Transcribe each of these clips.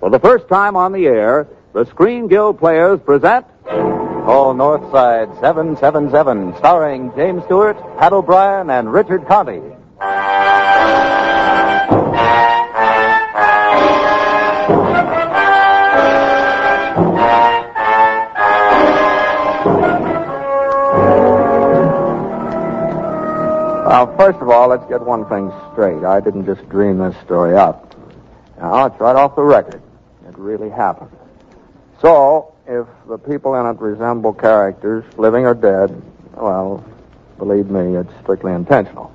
For the first time on the air, the Screen Guild players present... Call Northside 777, starring James Stewart, Pat O'Brien, and Richard Conte. Well, first of all, let's get one thing straight. I didn't just dream this story up. Now, it's right off the record. It really happened. So, if the people in it resemble characters, living or dead, well, believe me, it's strictly intentional.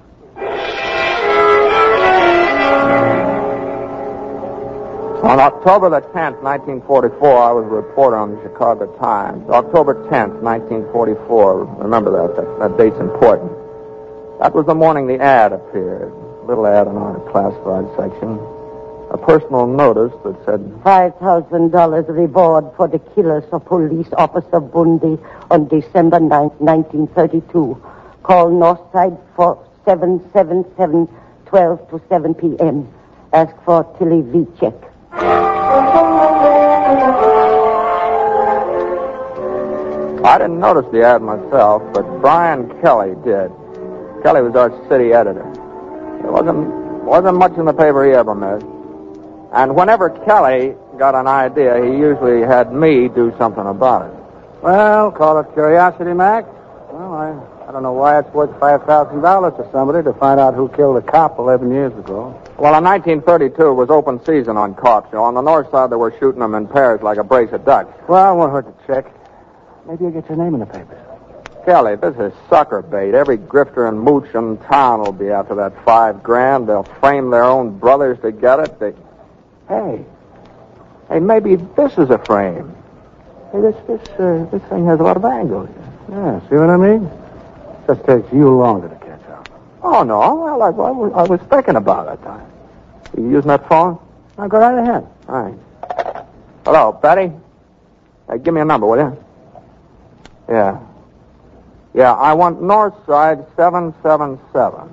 On October the 10th, 1944, I was a reporter on the Chicago Times. October 10th, 1944. Remember that date's important. That was the morning the ad appeared. A little ad in our classified section. A personal notice that said $5,000 reward for the killers of Police Officer Bundy on December 9th, 1932. Call Northside for 777, 12 to 7 p.m. Ask for Tilly Vicek. I didn't notice the ad myself, but Brian Kelly did. Kelly was our city editor. There wasn't much in the paper he ever missed. And whenever Kelly got an idea, he usually had me do something about it. Well, call it curiosity, Mac. Well, I don't know why it's worth $5,000 to somebody to find out who killed a cop 11 years ago. Well, in 1932, it was open season on cops. On the north side, they were shooting them in pairs like a brace of ducks. Well, it won't hurt to check. Maybe you'll get your name in the papers. Kelly, this is sucker bait. Every grifter and mooch in town will be after that $5,000. They'll frame their own brothers to get it. Hey, maybe this is a frame. Hey, this thing has a lot of angles. Yeah, see what I mean? Just takes you longer to catch up. Oh, no. Well, I was thinking about it. You using that phone? Now, go right ahead. All right. Hello, Betty? Hey, give me a number, will you? Yeah. Yeah, I want Northside 777.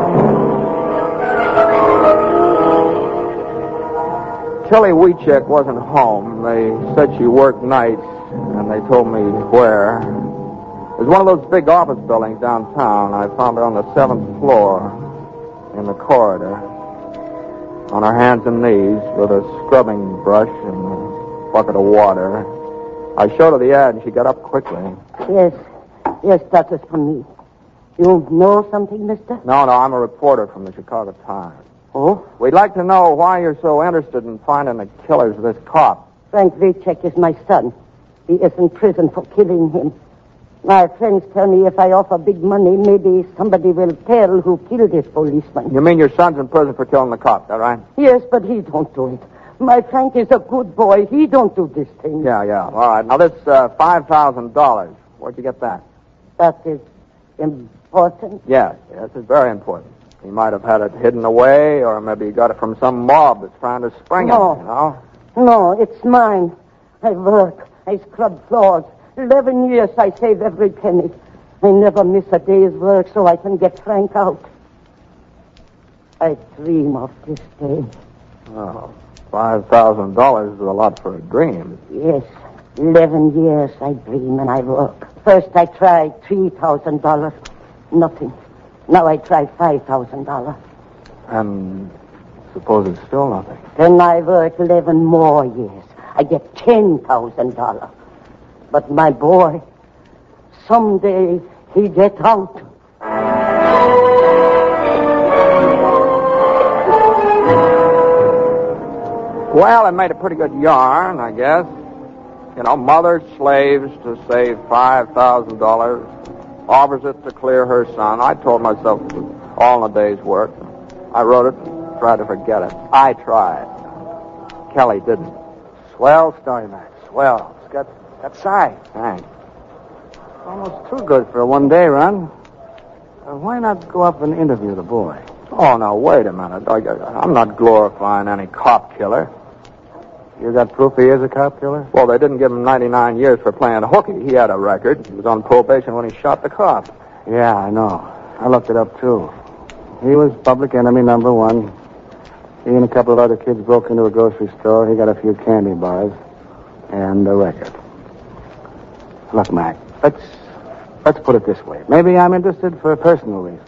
Tilly Vicek wasn't home. They said she worked nights, and they told me where. It was one of those big office buildings downtown. I found her on the 7th floor in the corridor, on her hands and knees with a scrubbing brush and a bucket of water. I showed her the ad, and she got up quickly. Yes, that is for me. You know something, mister? No, I'm a reporter from the Chicago Times. Oh? We'd like to know why you're so interested in finding the killers of this cop. Frank Vicek is my son. He is in prison for killing him. My friends tell me if I offer big money, maybe somebody will tell who killed this policeman. You mean your son's in prison for killing the cop, is that right? Yes, but he don't do it. My Frank is a good boy. He don't do this thing. Yeah. All right. Now, this $5,000, where'd you get that? That is important. Yes, it's very important. He might have had it hidden away, or maybe he got it from some mob that's trying to spring him, you know? No, it's mine. I work. I scrub floors. 11 years I save every penny. I never miss a day's work so I can get Frank out. I dream of this day. Oh, $5,000 is a lot for a dream. Yes, 11 years I dream and I work. First I tried $3,000. Nothing. Now I try $5,000. And suppose it's still nothing. Then I work 11 more years. I get $10,000. But my boy, someday he get out. Well, it made a pretty good yarn, I guess. You know, mother slaves to save $5,000, offers it to clear her son. I told myself it was all in a day's work. I wrote it and tried to forget it. I tried. Kelly didn't. Swell story, Max. Swell. It's got size. Thanks. Almost too good for a one-day run. Why not go up and interview the boy? Oh, now, wait a minute. I'm not glorifying any cop killer. You got proof he is a cop killer? Well, they didn't give him 99 years for playing hooky. He had a record. He was on probation when he shot the cop. Yeah, I know. I looked it up, too. He was public enemy number 1. He and a couple of other kids broke into a grocery store. He got a few candy bars and a record. Look, Mac, let's put it this way. Maybe I'm interested for a personal reason.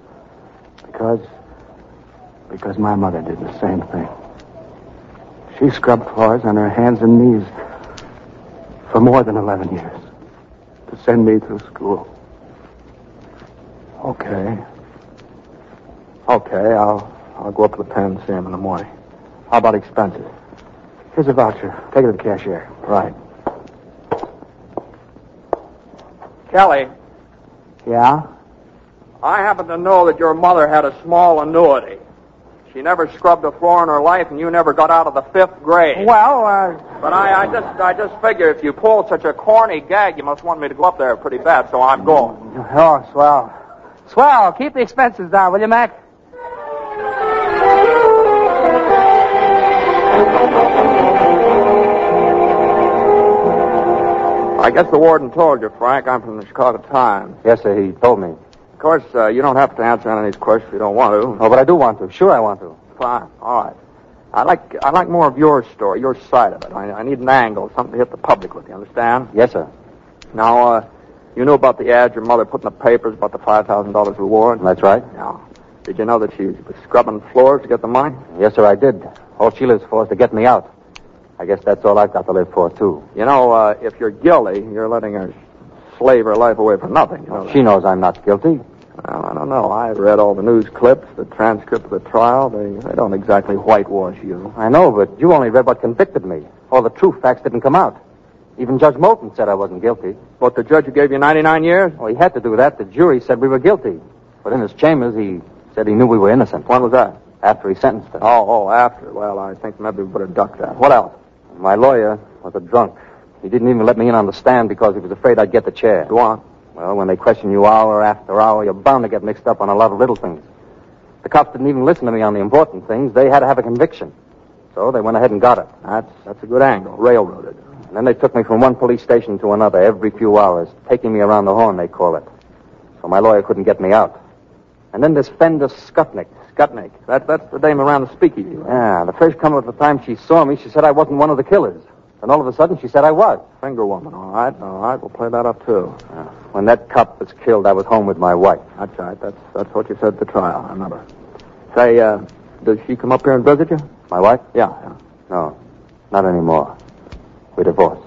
Because my mother did the same thing. She scrubbed floors on her hands and knees for more than 11 years to send me through school. Okay, I'll go up to the pen and see him in the morning. How about expenses? Here's a voucher. Take it to the cashier. Right. Kelly, Yeah? I happen to know that your mother had a small annuity. She never scrubbed a floor in her life, and you never got out of the 5th grade. Well, But I just figure if you pulled such a corny gag, you must want me to go up there pretty bad, so I'm going. Oh, swell. Swell. Keep the expenses down, will you, Mac? I guess the warden told you, Frank. I'm from the Chicago Times. Yes, sir, he told me. Of course, you don't have to answer any of these questions if you don't want to. Oh, but I do want to. Sure I want to. Fine. All right. I like more of your story, your side of it. I need an angle, something to hit the public with, you understand? Yes, sir. Now, you knew about the ad your mother put in the papers about the $5,000 reward? That's right. Now, did you know that she was scrubbing floors to get the money? Yes, sir, I did. All she lives for is to get me out. I guess that's all I've got to live for, too. You know, if you're guilty, you're letting her slave her life away for nothing. You know that. She knows I'm not guilty. Well, I don't know. I read all the news clips, the transcript of the trial. They don't exactly whitewash you. I know, but you only read what convicted me. All the true facts didn't come out. Even Judge Moulton said I wasn't guilty. But the judge who gave you 99 years? Well, he had to do that. The jury said we were guilty. But in his chambers, he said he knew we were innocent. When was that? After he sentenced us. Oh, after. Well, I think maybe we better duck that. What else? My lawyer was a drunk. He didn't even let me in on the stand because he was afraid I'd get the chair. Go on. Well, when they question you hour after hour, you're bound to get mixed up on a lot of little things. The cops didn't even listen to me on the important things. They had to have a conviction. So they went ahead and got it. That's a good angle. Railroaded. And then they took me from one police station to another every few hours, taking me around the horn, they call it. So my lawyer couldn't get me out. And then this Fender Skutnik. Skutnik. That's the dame around the speakeasy. Right? Yeah, the first come of the time she saw me, she said I wasn't one of the killers. And all of a sudden, she said I was. Finger woman. All right. We'll play that up, too. When that cop was killed, I was home with my wife. That's right. That's what you said at the trial, I remember. Say, does she come up here and visit you? My wife? Yeah. No, not anymore. We're divorced.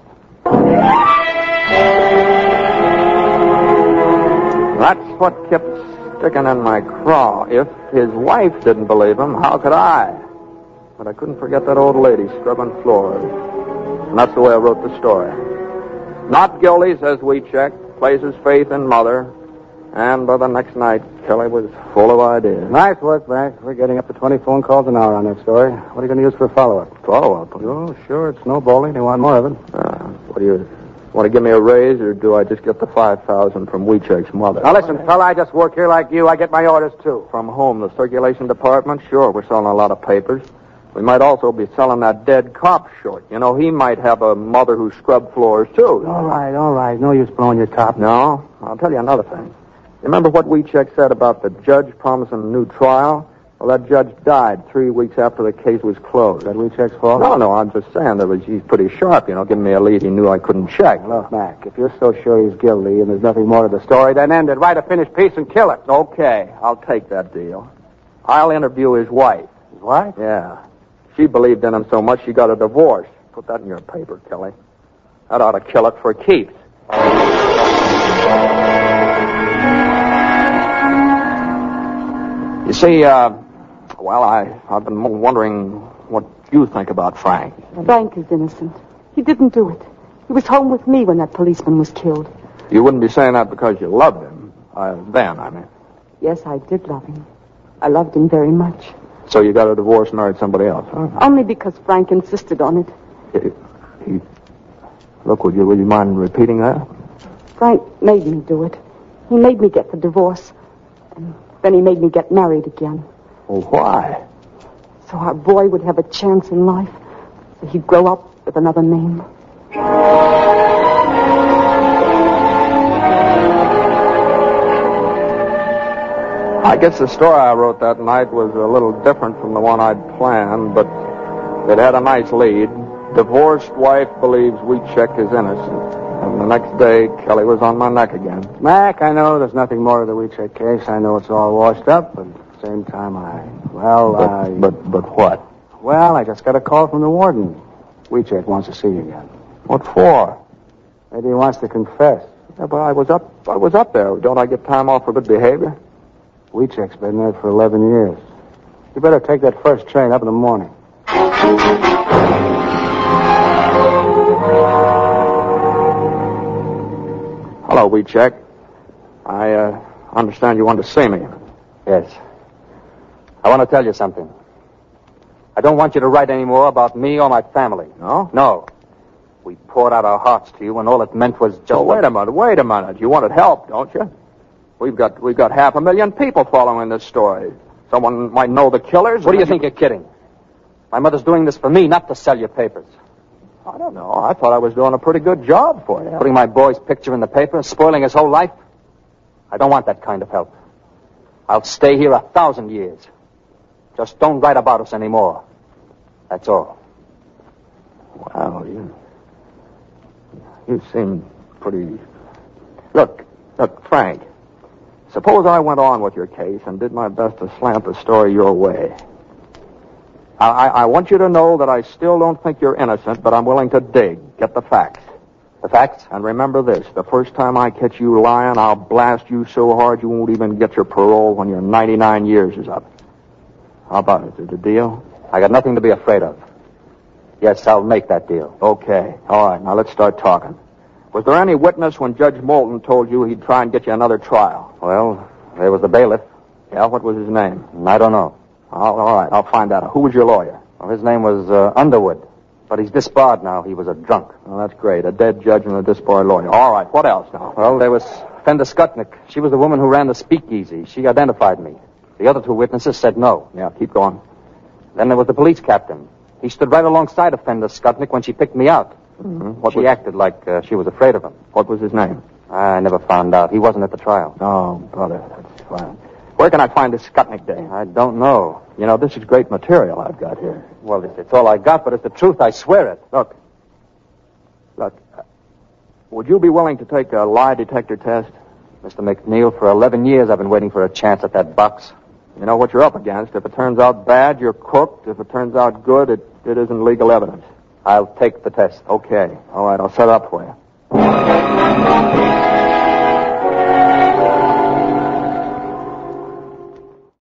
That's what kept sticking in my craw. If his wife didn't believe him, how could I? But I couldn't forget that old lady scrubbing floors. And that's the way I wrote the story. Not guilty, says Weechek, places faith in mother. And by the next night, Kelly was full of ideas. Nice work, Mac. We're getting up to 20 phone calls an hour on that story. What are you going to use for a follow-up? Follow-up? Oh, sure. It's snowballing. They want more of it. What do you want to give me a raise, or do I just get the $5,000 from Weechek's mother? Now, listen, fella, I just work here like you. I get my orders, too. From home, the circulation department? Sure, we're selling a lot of papers. We might also be selling that dead cop short. You know, he might have a mother who scrubbed floors, too. All right. No use blowing your top. No, I'll tell you another thing. Remember what Weechek said about the judge promising a new trial? Well, that judge died 3 weeks after the case was closed. That Weechek's fault? No, I'm just saying he's pretty sharp, giving me a lead he knew I couldn't check. Look, Mac, if you're so sure he's guilty and there's nothing more to the story, then end it. Write a finished piece and kill it. Okay, I'll take that deal. I'll interview his wife. His wife? Yeah. She believed in him so much she got a divorce. Put that in your paper, Kelly. That ought to kill it for keeps. You see, I've been wondering what you think about Frank. Frank is innocent. He didn't do it. He was home with me when that policeman was killed. You wouldn't be saying that because you loved him. Then, I mean. Yes, I did love him. I loved him very much. So you got a divorce and married somebody else, huh? Only because Frank insisted on it. Look, would you mind repeating that? Frank made me do it. He made me get the divorce. And then he made me get married again. Well, why? So our boy would have a chance in life. So he'd grow up with another name. I guess the story I wrote that night was a little different from the one I'd planned, but it had a nice lead. Divorced wife believes Wheatcheck is innocent. And the next day, Kelly was on my neck again. Mac, I know there's nothing more to the Wheatcheck case. I know it's all washed up, but at the same time, But what? Well, I just got a call from the warden. Wheatcheck wants to see you again. What for? Maybe he wants to confess. Yeah, but I was up there. Don't I get time off for good behavior? Wheatcheck's been there for 11 years. You better take that first train up in the morning. Hello, Wheatcheck. I understand you want to see me. Yes. I want to tell you something. I don't want you to write any more about me or my family. No? No. We poured out our hearts to you, and all it meant was just... Oh, wait a minute. You wanted help, don't you? We've got 500,000 people following this story. Someone might know the killers. What do you think you're kidding? My mother's doing this for me, not to sell your papers. I don't know. I thought I was doing a pretty good job for you. Putting my boy's picture in the paper, spoiling his whole life? I don't want that kind of help. I'll stay here 1,000 years. Just don't write about us anymore. That's all. Wow, you seem pretty... Look, Frank, suppose I went on with your case and did my best to slant the story your way. I want you to know that I still don't think you're innocent, but I'm willing to get the facts. The facts? And remember this, the first time I catch you lying, I'll blast you so hard you won't even get your parole when your 99 years is up. How about it? Is it a deal? I got nothing to be afraid of. Yes, I'll make that deal. Okay. All right, now let's start talking. Was there any witness when Judge Moulton told you he'd try and get you another trial? Well, there was the bailiff. Yeah, what was his name? I don't know. All right, I'll find out. Who was your lawyer? Well, his name was Underwood, but he's disbarred now. He was a drunk. Well, that's great. A dead judge and a disbarred lawyer. All right, what else now? Well, there was Fenda Skutnik. She was the woman who ran the speakeasy. She identified me. The other two witnesses said no. Yeah, keep going. Then there was the police captain. He stood right alongside of Fenda Skutnik when she picked me out. Mm-hmm. She acted like she was afraid of him. What was his name? I never found out. He wasn't at the trial. Oh, brother, that's fine. Where can I find this Skutnik dame? I don't know. You know, this is great material I've got here. Well, it's all I got, but it's the truth. I swear it. Look, would you be willing to take a lie detector test? Mr. McNeil, for 11 years I've been waiting for a chance at that box. You know what you're up against. If it turns out bad, you're cooked. If it turns out good, it isn't legal evidence. I'll take the test. Okay. All right, I'll set it up for you.